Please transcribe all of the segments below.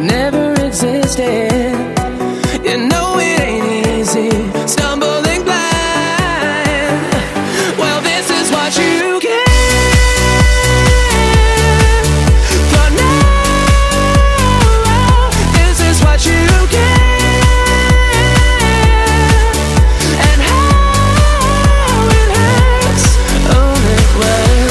never existed. You know it ain't easy, stumbling blind. Well, this is what you get for now. This is what you get, and how it hurts. Own it well.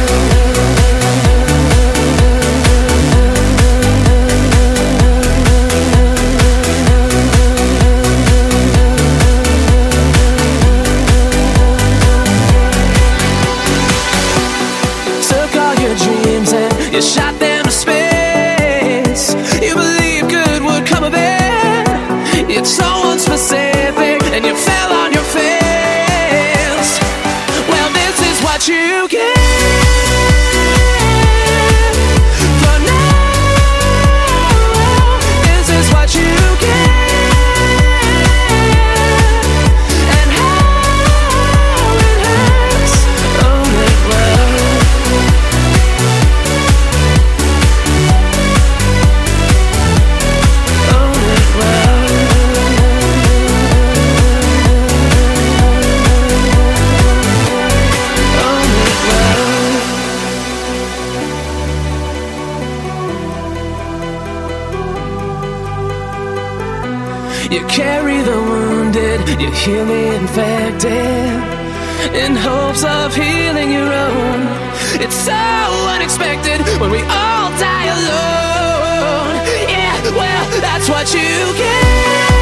You shot them to space. You believed good would come of it. It's so unspecific, and you fell on your face. Well, this is what you get for now. This is what you get, and how it hurts. Own it well. You carry the wounded, you heal the infected, in hopes of healing your own. It's so unexpected when we all die alone. Yeah, well, that's what you get.